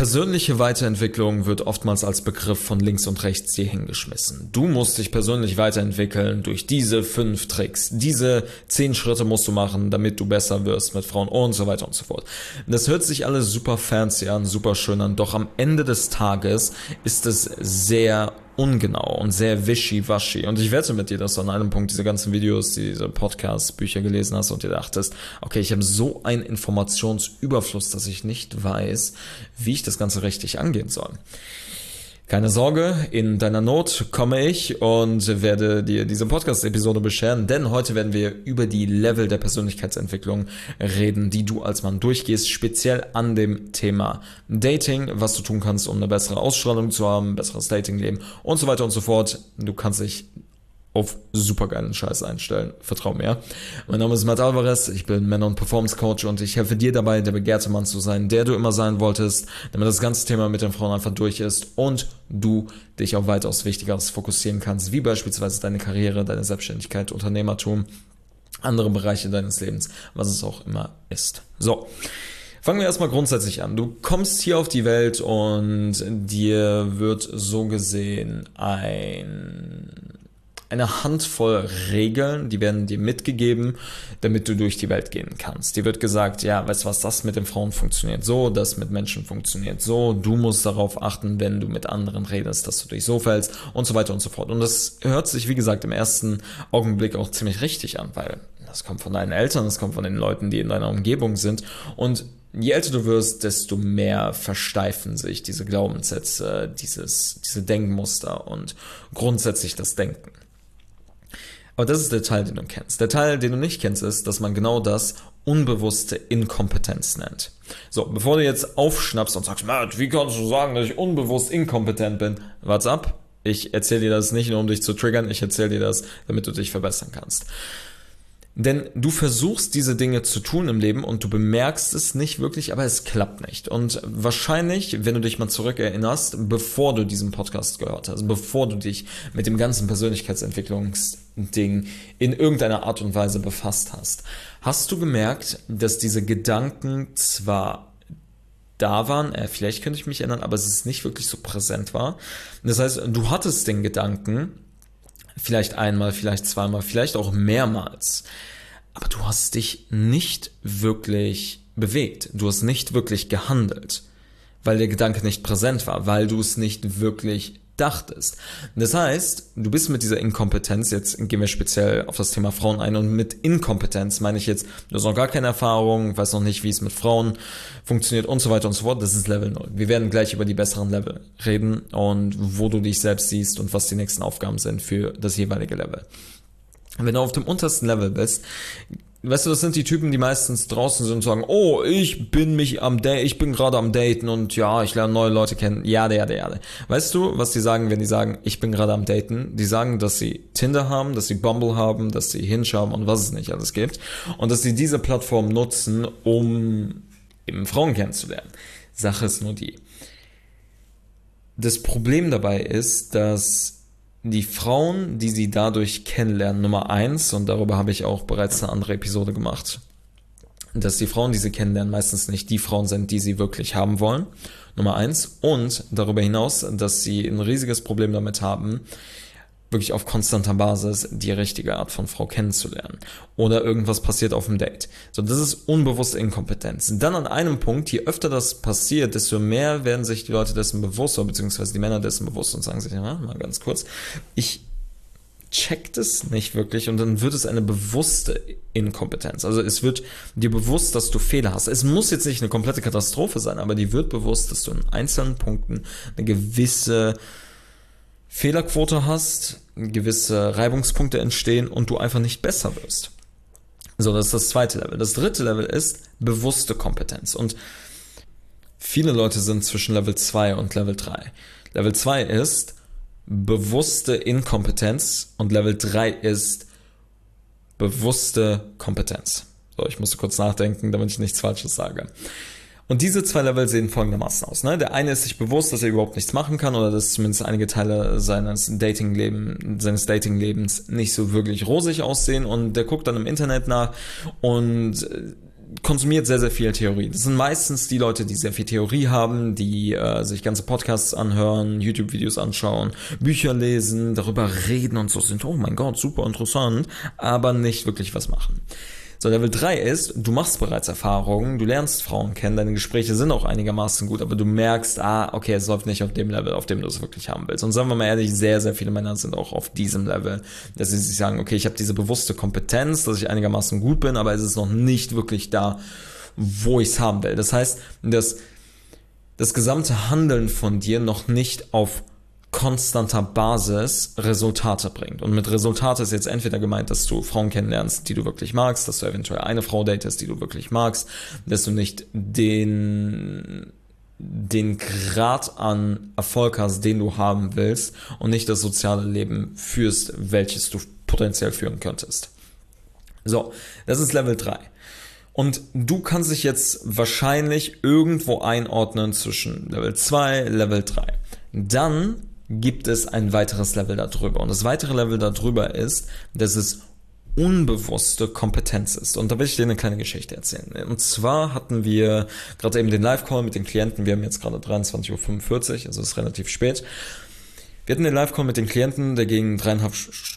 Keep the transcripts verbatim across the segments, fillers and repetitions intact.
Persönliche Weiterentwicklung wird oftmals als Begriff von links und rechts dir hingeschmissen. Du musst dich persönlich weiterentwickeln durch diese fünf Tricks. Diese zehn Schritte musst du machen, damit du besser wirst mit Frauen und so weiter und so fort. Das hört sich alles super fancy an, super schön an, doch am Ende des Tages ist es sehr ungenau und sehr wischiwaschi. Und ich wette mit dir, dass du an einem Punkt diese ganzen Videos, diese Podcasts, Bücher gelesen hast und dir dachtest, okay, ich habe so einen Informationsüberfluss, dass ich nicht weiß, wie ich das Ganze richtig angehen soll. Keine Sorge, in deiner Not komme ich und werde dir diese Podcast-Episode bescheren, denn heute werden wir über die Level der Persönlichkeitsentwicklung reden, die du als Mann durchgehst, speziell an dem Thema Dating, was du tun kannst, um eine bessere Ausstrahlung zu haben, ein besseres Datingleben und so weiter und so fort. Du kannst dich auf supergeilen Scheiß einstellen. Vertrau mir. Mein Name ist Matt Alvarez, ich bin Männer- und Performance-Coach und ich helfe dir dabei, der begehrte Mann zu sein, der du immer sein wolltest, damit das ganze Thema mit den Frauen einfach durch ist und du dich auf weitaus Wichtigeres fokussieren kannst, wie beispielsweise deine Karriere, deine Selbstständigkeit, Unternehmertum, andere Bereiche deines Lebens, was es auch immer ist. So. Fangen wir erstmal grundsätzlich an. Du kommst hier auf die Welt und dir wird so gesehen ein... eine Handvoll Regeln, die werden dir mitgegeben, damit du durch die Welt gehen kannst. Dir wird gesagt, ja, weißt du was, das mit den Frauen funktioniert so, das mit Menschen funktioniert so, du musst darauf achten, wenn du mit anderen redest, dass du dich so verhältst und so weiter und so fort. Und das hört sich, wie gesagt, im ersten Augenblick auch ziemlich richtig an, weil das kommt von deinen Eltern, das kommt von den Leuten, die in deiner Umgebung sind und je älter du wirst, desto mehr versteifen sich diese Glaubenssätze, dieses, diese Denkmuster und grundsätzlich das Denken. Aber das ist der Teil, den du kennst. Der Teil, den du nicht kennst, ist, dass man genau das unbewusste Inkompetenz nennt. So, bevor du jetzt aufschnappst und sagst, Matt, wie kannst du sagen, dass ich unbewusst inkompetent bin? Warte ab, ich erzähle dir das nicht nur, um dich zu triggern, ich erzähle dir das, damit du dich verbessern kannst. Denn du versuchst diese Dinge zu tun im Leben und du bemerkst es nicht wirklich, aber es klappt nicht. Und wahrscheinlich, wenn du dich mal zurückerinnerst, bevor du diesen Podcast gehört hast, bevor du dich mit dem ganzen Persönlichkeitsentwicklungsding in irgendeiner Art und Weise befasst hast, hast du gemerkt, dass diese Gedanken zwar da waren, äh, vielleicht könnte ich mich ändern, aber es ist nicht wirklich so präsent war. Das heißt, du hattest den Gedanken, vielleicht einmal, vielleicht zweimal, vielleicht auch mehrmals. Aber du hast dich nicht wirklich bewegt. Du hast nicht wirklich gehandelt, weil der Gedanke nicht präsent war, weil du es nicht wirklich dachtest. Das heißt, du bist mit dieser Inkompetenz, jetzt gehen wir speziell auf das Thema Frauen ein, und mit Inkompetenz meine ich jetzt, du hast noch gar keine Erfahrung, weißt noch nicht, wie es mit Frauen funktioniert und so weiter und so fort. Das ist Level null. Wir werden gleich über die besseren Level reden und wo du dich selbst siehst und was die nächsten Aufgaben sind für das jeweilige Level. Wenn du auf dem untersten Level bist, weißt du, das sind die Typen, die meistens draußen sind und sagen, oh, ich bin mich am Date, ich bin gerade am Daten und ja, ich lerne neue Leute kennen, ja, ja, ja. Weißt du, was die sagen, wenn die sagen, ich bin gerade am Daten? Die sagen, dass sie Tinder haben, dass sie Bumble haben, dass sie Hinge haben und was es nicht alles gibt und dass sie diese Plattform nutzen, um eben Frauen kennenzulernen. Sache ist nur die. Das Problem dabei ist, dass die Frauen, die sie dadurch kennenlernen, Nummer eins, und darüber habe ich auch bereits eine andere Episode gemacht, dass die Frauen, die sie kennenlernen, meistens nicht die Frauen sind, die sie wirklich haben wollen, Nummer eins, und darüber hinaus, dass sie ein riesiges Problem damit haben, wirklich auf konstanter Basis die richtige Art von Frau kennenzulernen. Oder irgendwas passiert auf dem Date. So, das ist unbewusste Inkompetenz. Dann an einem Punkt, je öfter das passiert, desto mehr werden sich die Leute dessen bewusst, oder beziehungsweise die Männer dessen bewusst und sagen sich, ja, mal ganz kurz, ich check das nicht wirklich, und dann wird es eine bewusste Inkompetenz. Also es wird dir bewusst, dass du Fehler hast. Es muss jetzt nicht eine komplette Katastrophe sein, aber dir wird bewusst, dass du in einzelnen Punkten eine gewisse Fehlerquote hast, gewisse Reibungspunkte entstehen und du einfach nicht besser wirst. So, das ist das zweite Level. Das dritte Level ist bewusste Kompetenz. Und viele Leute sind zwischen Level zwei und Level drei. Level zwei ist bewusste Inkompetenz und Level drei ist bewusste Kompetenz. So, ich musste kurz nachdenken, damit ich nichts Falsches sage. Und diese zwei Level sehen folgendermaßen aus. Ne? Der eine ist sich bewusst, dass er überhaupt nichts machen kann oder dass zumindest einige Teile seines Datingleben, seines Datinglebens nicht so wirklich rosig aussehen, und der guckt dann im Internet nach und konsumiert sehr, sehr viel Theorie. Das sind meistens die Leute, die sehr viel Theorie haben, die äh, sich ganze Podcasts anhören, YouTube-Videos anschauen, Bücher lesen, darüber reden und so sind, oh mein Gott, super interessant, aber nicht wirklich was machen. So, Level drei ist, du machst bereits Erfahrungen, du lernst Frauen kennen, deine Gespräche sind auch einigermaßen gut, aber du merkst, ah, okay, es läuft nicht auf dem Level, auf dem du es wirklich haben willst. Und sagen wir mal ehrlich, sehr, sehr viele Männer sind auch auf diesem Level, dass sie sich sagen, okay, ich habe diese bewusste Kompetenz, dass ich einigermaßen gut bin, aber es ist noch nicht wirklich da, wo ich es haben will. Das heißt, dass das gesamte Handeln von dir noch nicht auf konstanter Basis Resultate bringt. Und mit Resultate ist jetzt entweder gemeint, dass du Frauen kennenlernst, die du wirklich magst, dass du eventuell eine Frau datest, die du wirklich magst, dass du nicht den, den Grad an Erfolg hast, den du haben willst und nicht das soziale Leben führst, welches du potenziell führen könntest. So, das ist Level drei. Und du kannst dich jetzt wahrscheinlich irgendwo einordnen zwischen Level zwei, Level drei. Dann gibt es ein weiteres Level darüber. Und das weitere Level darüber ist, dass es unbewusste Kompetenz ist. Und da will ich dir eine kleine Geschichte erzählen. Und zwar hatten wir gerade eben den Live-Call mit den Klienten. Wir haben jetzt gerade dreiundzwanzig Uhr fünfundvierzig, also es ist relativ spät. Wir hatten den Live-Call mit den Klienten, der ging dreieinhalb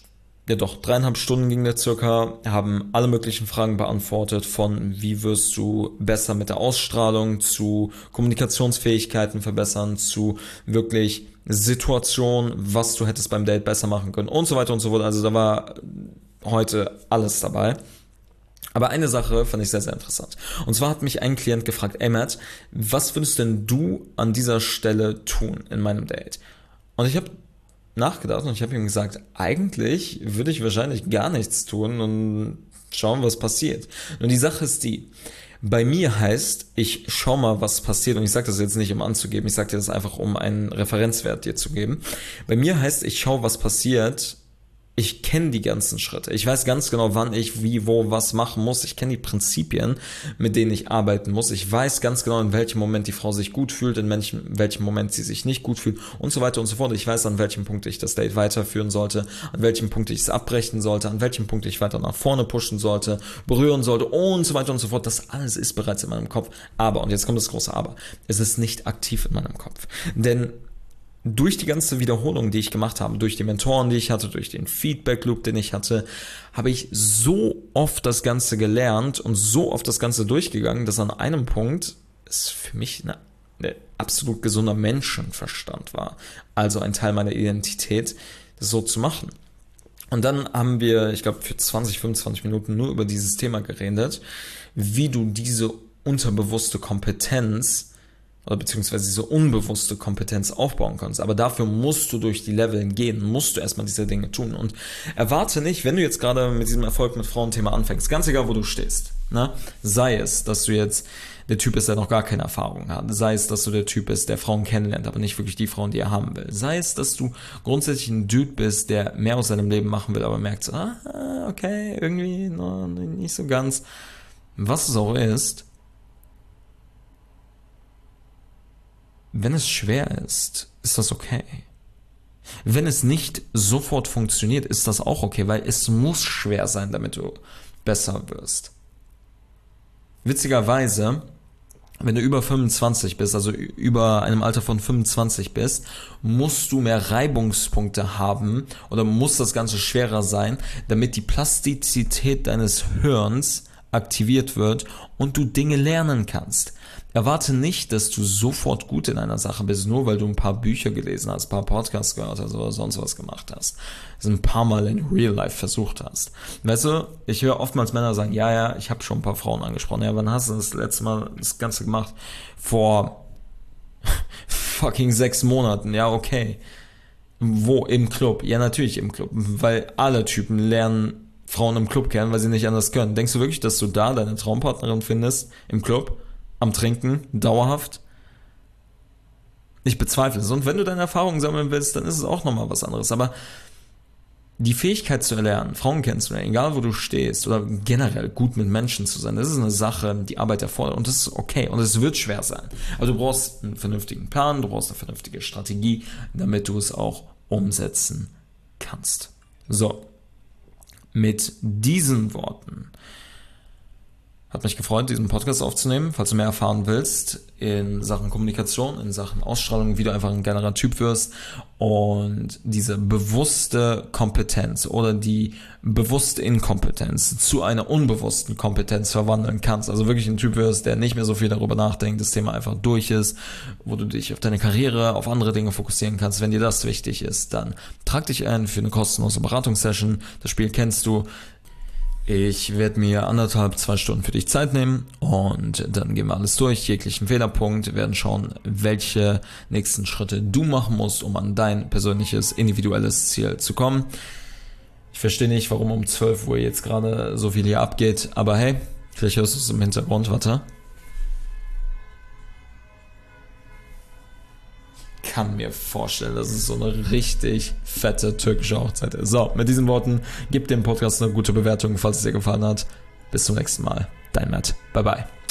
Ja doch, dreieinhalb Stunden ging der circa, haben alle möglichen Fragen beantwortet, von wie wirst du besser mit der Ausstrahlung, zu Kommunikationsfähigkeiten verbessern, zu wirklich Situation, was du hättest beim Date besser machen können und so weiter und so fort. Also da war heute alles dabei. Aber eine Sache fand ich sehr, sehr interessant. Und zwar hat mich ein Klient gefragt, ey Matt, was würdest denn du an dieser Stelle tun in meinem Date? Und ich habe nachgedacht und ich habe ihm gesagt, eigentlich würde ich wahrscheinlich gar nichts tun und schauen, was passiert. Und die Sache ist die, bei mir heißt, ich schau mal, was passiert, und ich sage das jetzt nicht, um anzugeben, ich sage dir das einfach, um einen Referenzwert dir zu geben. Bei mir heißt, ich schau, was passiert. Ich kenne die ganzen Schritte. Ich weiß ganz genau, wann ich wie, wo, was machen muss. Ich kenne die Prinzipien, mit denen ich arbeiten muss. Ich weiß ganz genau, in welchem Moment die Frau sich gut fühlt, in welchem, in welchem Moment sie sich nicht gut fühlt und so weiter und so fort. Ich weiß, an welchem Punkt ich das Date weiterführen sollte, an welchem Punkt ich es abbrechen sollte, an welchem Punkt ich weiter nach vorne pushen sollte, berühren sollte und so weiter und so fort. Das alles ist bereits in meinem Kopf. Aber, und jetzt kommt das große Aber, es ist nicht aktiv in meinem Kopf. Denn durch die ganze Wiederholung, die ich gemacht habe, durch die Mentoren, die ich hatte, durch den Feedback-Loop, den ich hatte, habe ich so oft das Ganze gelernt und so oft das Ganze durchgegangen, dass an einem Punkt es für mich eine, eine absolut gesunder Menschenverstand war. Also ein Teil meiner Identität, das so zu machen. Und dann haben wir, ich glaube, für zwanzig, fünfundzwanzig Minuten nur über dieses Thema geredet, wie du diese unterbewusste Kompetenz oder beziehungsweise diese unbewusste Kompetenz aufbauen kannst. Aber dafür musst du durch die Level gehen, musst du erstmal diese Dinge tun. Und erwarte nicht, wenn du jetzt gerade mit diesem Erfolg mit Frauenthema anfängst, ganz egal, wo du stehst, ne? Sei es, dass du jetzt der Typ bist, der noch gar keine Erfahrung hat, sei es, dass du der Typ bist, der Frauen kennenlernt, aber nicht wirklich die Frauen, die er haben will, sei es, dass du grundsätzlich ein Dude bist, der mehr aus seinem Leben machen will, aber merkt so, ah, okay, irgendwie no, nicht so ganz. Was es auch ist, wenn es schwer ist, ist das okay. Wenn es nicht sofort funktioniert, ist das auch okay, weil es muss schwer sein, damit du besser wirst. Witzigerweise, wenn du über fünfundzwanzig bist, also über einem Alter von fünfundzwanzig bist, musst du mehr Reibungspunkte haben oder muss das Ganze schwerer sein, damit die Plastizität deines Hirns aktiviert wird und du Dinge lernen kannst. Erwarte nicht, dass du sofort gut in einer Sache bist, nur weil du ein paar Bücher gelesen hast, ein paar Podcasts gehört hast oder sonst was gemacht hast. Das ein paar Mal in Real Life versucht hast. Weißt du, ich höre oftmals Männer sagen, ja, ja, ich habe schon ein paar Frauen angesprochen. Ja, wann hast du das letzte Mal das Ganze gemacht? Vor fucking sechs Monaten. Ja, okay. Wo? Im Club? Ja, natürlich im Club. Weil alle Typen lernen Frauen im Club kennen, weil sie nicht anders können. Denkst du wirklich, dass du da deine Traumpartnerin findest im Club? Am Trinken, dauerhaft? Ich bezweifle es. Und wenn du deine Erfahrungen sammeln willst, dann ist es auch nochmal was anderes. Aber die Fähigkeit zu erlernen, Frauen kennenzulernen, egal wo du stehst, oder generell gut mit Menschen zu sein, das ist eine Sache, die Arbeit erfordert. Und das ist okay. Und es wird schwer sein. Aber du brauchst einen vernünftigen Plan, du brauchst eine vernünftige Strategie, damit du es auch umsetzen kannst. So. Mit diesen Worten Hat mich gefreut, diesen Podcast aufzunehmen. Falls du mehr erfahren willst in Sachen Kommunikation, in Sachen Ausstrahlung, wie du einfach ein geilerer Typ wirst und diese bewusste Kompetenz oder die bewusste Inkompetenz zu einer unbewussten Kompetenz verwandeln kannst. Also wirklich ein Typ wirst, der nicht mehr so viel darüber nachdenkt, das Thema einfach durch ist, wo du dich auf deine Karriere, auf andere Dinge fokussieren kannst. Wenn dir das wichtig ist, dann trag dich ein für eine kostenlose Beratungssession. Das Spiel kennst du. Ich werde mir anderthalb, zwei Stunden für dich Zeit nehmen und dann gehen wir alles durch, jeglichen Fehlerpunkt, wir werden schauen, welche nächsten Schritte du machen musst, um an dein persönliches, individuelles Ziel zu kommen. Ich verstehe nicht, warum um zwölf Uhr jetzt gerade so viel hier abgeht, aber hey, vielleicht hörst du es im Hintergrund, warte. Kann mir vorstellen, dass es so eine richtig fette türkische Hochzeit ist. So, mit diesen Worten, gib dem Podcast eine gute Bewertung, falls es dir gefallen hat. Bis zum nächsten Mal. Dein Matt. Bye bye.